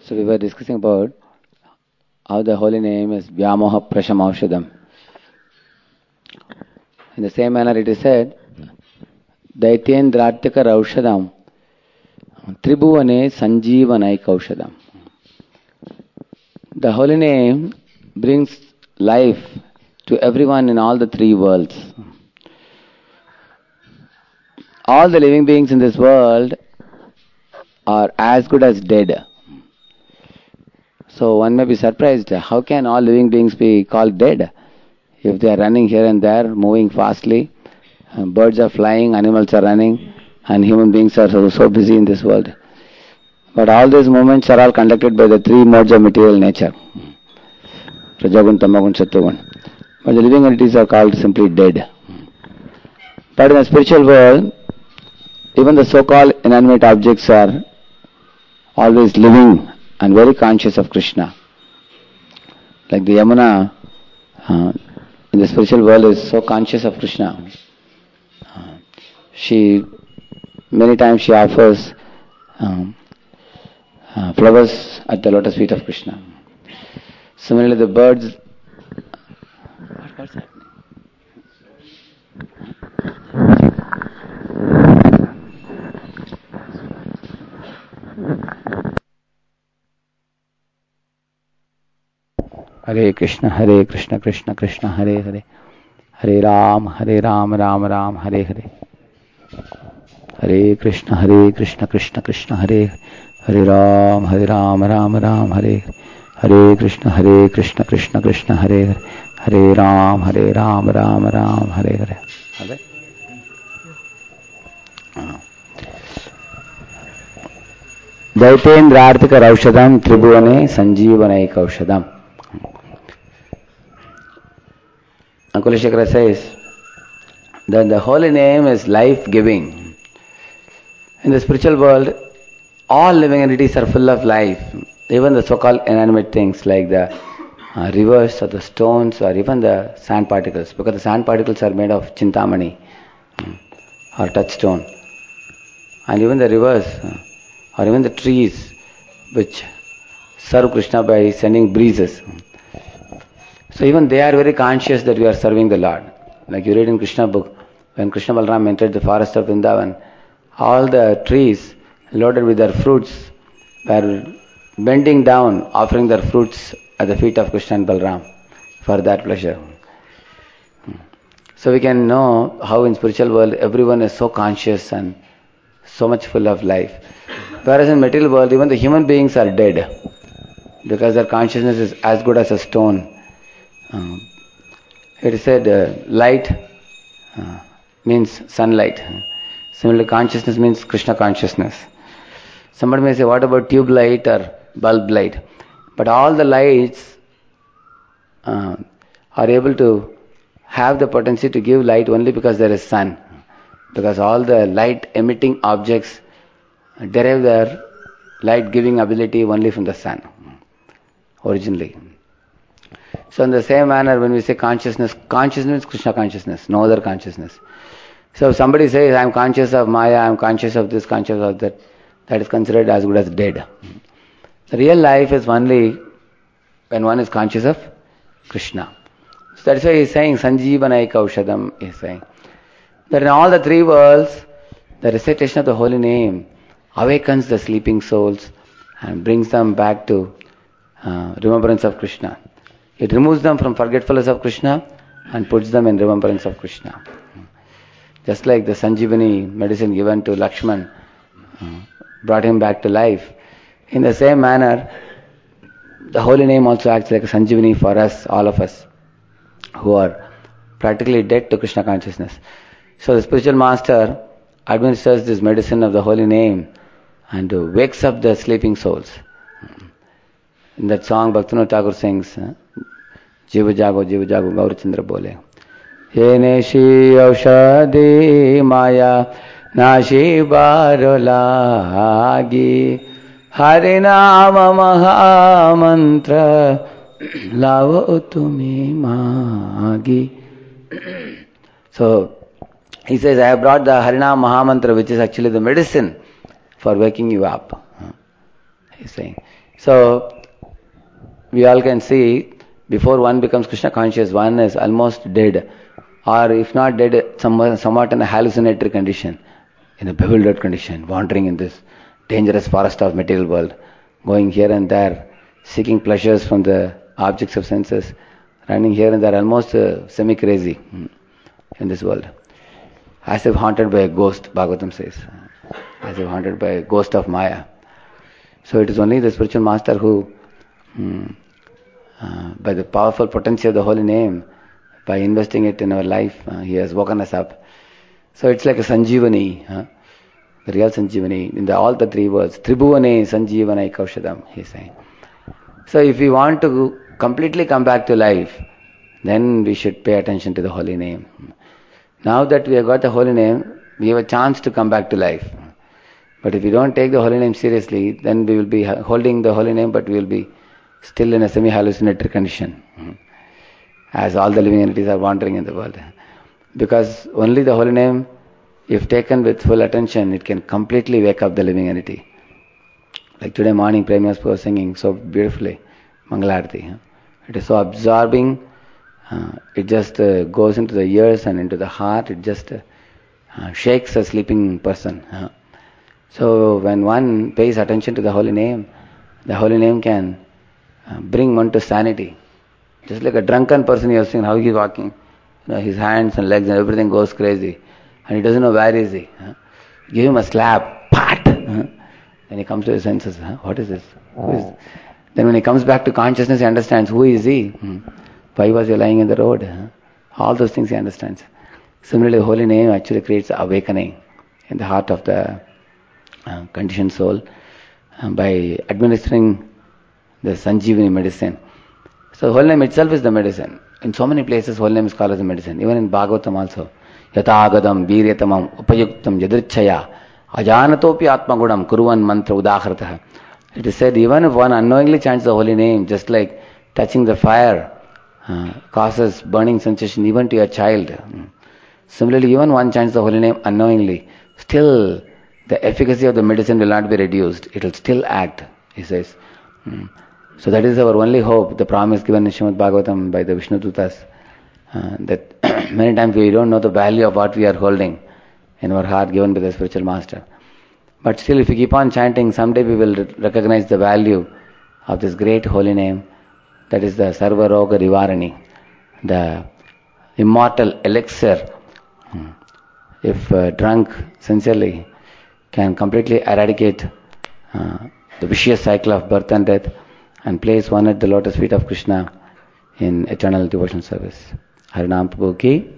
So we were discussing about how the holy name is Vyamoha Prashamaushadam. In the same manner it is said, Daityendratyaka Raushadam Tribhuvane Sanjeevanaikaushadam. The holy name brings life to everyone in all the three worlds. All the living beings in this world are as good as dead. So one may be surprised, how can all living beings be called dead? If they are running here and there, moving fastly, birds are flying, animals are running, and human beings are so busy in this world. But all these movements are all conducted by the three modes of material nature. Rajagun, Tamagun, Sattvagun. But the living entities are called simply dead. But in the spiritual world, even the so-called inanimate objects are always living and very conscious of Krishna. Like the Yamuna in the spiritual world is so conscious of Krishna. Many times she offers flowers at the lotus feet of Krishna. Similarly, the birds. What's happening? Hare Krishna, Krishna Krishna, Hare Hare. Hare Ram, Ram Ram, Hare Hare. Hare Krishna, Krishna Krishna, Hare Hare Ram, Ram Ram, Hare Hare. Hare Krishna, Krishna Hare Hare. Hare Ram, Ram Hare Hare. Okay? Daityendrartika Raushadam Tribhuvane Sanjeevanaikaushadam. Ankula Shekara says that the holy name is life-giving. In the spiritual world, all living entities are full of life. Even the so-called inanimate things like the rivers or the stones or even the sand particles, because the sand particles are made of chintamani or touchstone. And even the rivers or even the trees which serve Krishna by sending breezes. So even they are very conscious that we are serving the Lord. Like you read in Krishna book, when Krishna Balaram entered the forest of Vrindavan, all the trees loaded with their fruits were bending down, offering their fruits at the feet of Krishna and Balaram for that pleasure. So we can know how in spiritual world everyone is so conscious and so much full of life. Whereas in material world, even the human beings are dead because their consciousness is as good as a stone. It is said light means sunlight. Similarly, consciousness means Krishna consciousness. Somebody may say, what about tube light or bulb light? But all the lights are able to have the potency to give light only because there is sun. Because all the light emitting objects derive their light giving ability only from the sun, originally. So in the same manner, when we say consciousness is Krishna consciousness, no other consciousness. So if somebody says, I am conscious of Maya, I am conscious of this, conscious of that, that is considered as good as dead. The real life is only when one is conscious of Krishna. So that's why he is saying, Sanjeevanaika Aushadam, he is saying. That in all the three worlds, the recitation of the holy name awakens the sleeping souls and brings them back to remembrance of Krishna. It removes them from forgetfulness of Krishna and puts them in remembrance of Krishna. Just like the Sanjeevani medicine given to Lakshman brought him back to life. In the same manner, the holy name also acts like a Sanjeevani for us, all of us, who are practically dead to Krishna consciousness. So the spiritual master administers this medicine of the holy name and wakes up the sleeping souls. In that song, Bhaktivinoda Thakur sings, Jiva Jago, Gaurachandra Bole. Ye neshi aushadi maya nashi barolagi Harinama maha mantra lavo tumi magi. So he says, I have brought the Harinam Mahamantra, which is actually the medicine for waking you up. he's saying. So, we all can see, before one becomes Krishna conscious, one is almost dead, or if not dead, somewhat in a hallucinatory condition, in a bewildered condition, wandering in this dangerous forest of material world, going here and there, seeking pleasures from the objects of senses, running here and there, almost semi-crazy in this world. As if haunted by a ghost, Bhagavatam says. As if haunted by a ghost of Maya. So it is only the spiritual master who, by the powerful potency of the holy name, by investing it in our life, he has woken us up. So it's like a Sanjeevani, the real Sanjeevani, in all the three words. Tribhuvane Sanjeevana Kaushadam, he is saying. So if we want to completely come back to life, then we should pay attention to the holy name. Now that we have got the holy name, we have a chance to come back to life. But if we don't take the holy name seriously, then we will be holding the holy name, but we will be still in a semi-hallucinatory condition, as all the living entities are wandering in the world. Because only the holy name, if taken with full attention, it can completely wake up the living entity. Like today morning, Premiers was singing so beautifully, Mangalarti. It is so absorbing. It just goes into the ears and into the heart. It just shakes a sleeping person. So when one pays attention to the holy name can bring one to sanity. Just like a drunken person, you have seen how he is walking. His hands and legs and everything goes crazy. And he doesn't know where is he. Give him a slap. Pat! Then he comes to his senses. What is this? Who is this? Then when he comes back to consciousness, he understands who is he. Why was he lying in the road? All those things he understands. Similarly, the holy name actually creates awakening in the heart of the conditioned soul by administering the Sanjeevani medicine. So holy name itself is the medicine. In so many places, holy name is called as a medicine. Even in Bhagavatam also. Yathagadam viryatamam upayuktam yadrichaya ajanatopi atmagunam kuruvan mantra udaharatah. It is said, even if one unknowingly chants the holy name, just like touching the fire causes burning sensation even to a child. Similarly, even one chants the holy name unknowingly, still the efficacy of the medicine will not be reduced. It will still act, he says. So that is our only hope, the promise given in Srimad Bhagavatam by the Vishnu Dutas, that many times we don't know the value of what we are holding in our heart given by the spiritual master. But still, if we keep on chanting, someday we will recognize the value of this great holy name, that is the Sarva Roga Nivarani, the immortal elixir. If drunk sincerely, can completely eradicate the vicious cycle of birth and death and place one at the lotus feet of Krishna in eternal devotional service. Harinam Prabhu ki